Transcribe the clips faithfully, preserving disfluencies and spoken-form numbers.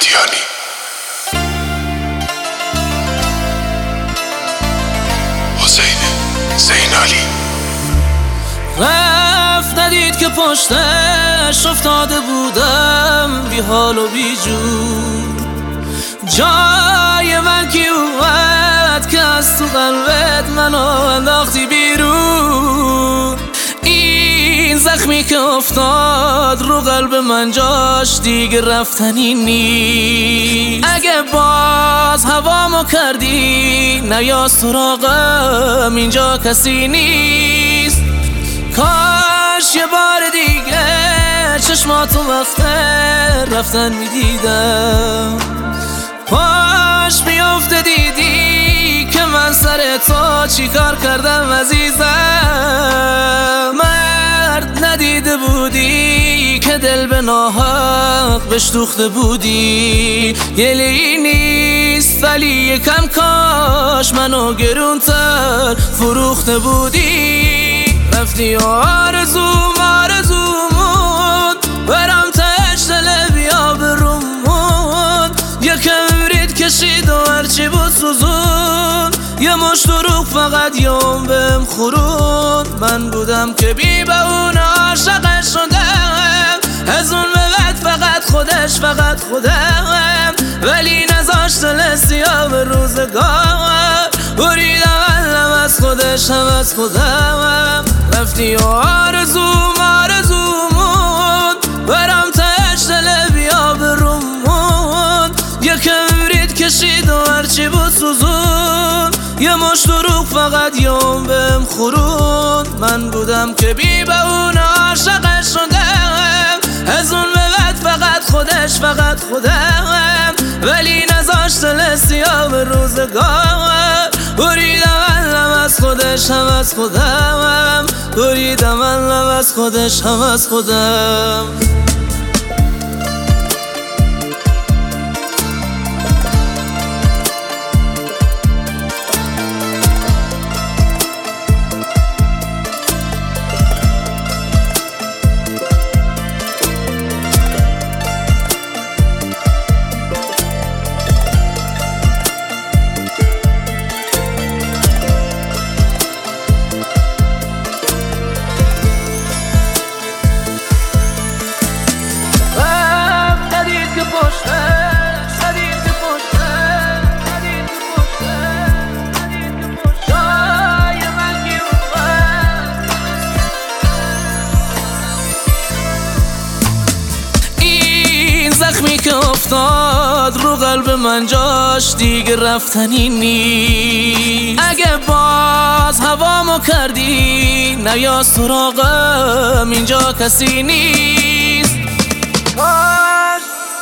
مادیانی. حسین زینالی رفت ندید که پشتش افتاده بودم بی حال و بی جور. جای من کی اومد که از تو قلبت منو انداختی بیرون. این زخمی که افتاد رو قلب من جاش دیگه رفتنی نیست. اگه باز هوامو کردی نیا سراغم، اینجا کسی نیست. کاش یه بار دیگه چشماتو وقت رفتن میدیدم. پاش بیافته دیدی که من سر تو چی کار کردم عزیزم. مرد ندیده بودی که دل به ناحق بهش دوخته بودی. گلی نیست ولی یکم کاش منو گرونتر فروخته بودی. رفتی آرزوم آرزومون برام تش دل بیا برومون. یکم برید کشید و هرچی بود سوزون. یه مش دروغ فقط یوم بهم خورون. من بودم که بی به اون عاشقش شدم. از اون به بعد فقط خودش فقط خودم. ولی نذاشت دل سیاه به روزگار. بریدم علم از خودش هم از خودم. رفتی و آرزوم آرزومون برام تش دل بیا برومون. یکم برید کشید و هرچی بود سوزون. یه مش دروغ فقط یوم بهم خورون. من بودم که بی به اون عاشقش شدم. از اون به بعد فقط خودش فقط خودم. ولی نذاشت دل سیاه به روزگار. بریدم علم از خودش هم از خودم. بریدم علم از خودش هم از خودم. زخمی که افتاد رو قلب من جاش دیگه رفتنی نیست. اگه باز هوامو کردی نیا سراغم، اینجا کسی نیست. کاش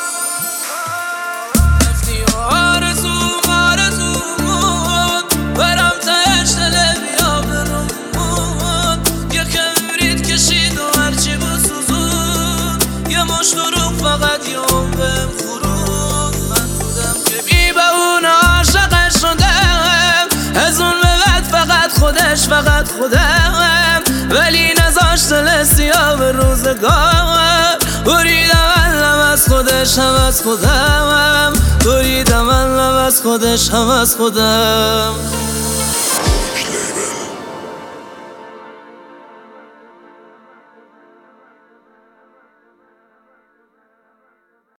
رفتی و آرزوم آرزومون برام تش دل بیا برومون. یکم برید کشید و هرچی بود سوزون. یه مش دروغ فقط یوم بهم خورون. من بودم که بی به اون عاشقش شدم. از اون به بعد فقط خودش فقط خودم. ولی نذاشت دل سیاه به روزگار. بریدم علم از خودش هم از خودم. بریدم علم از خودش هم از خودم.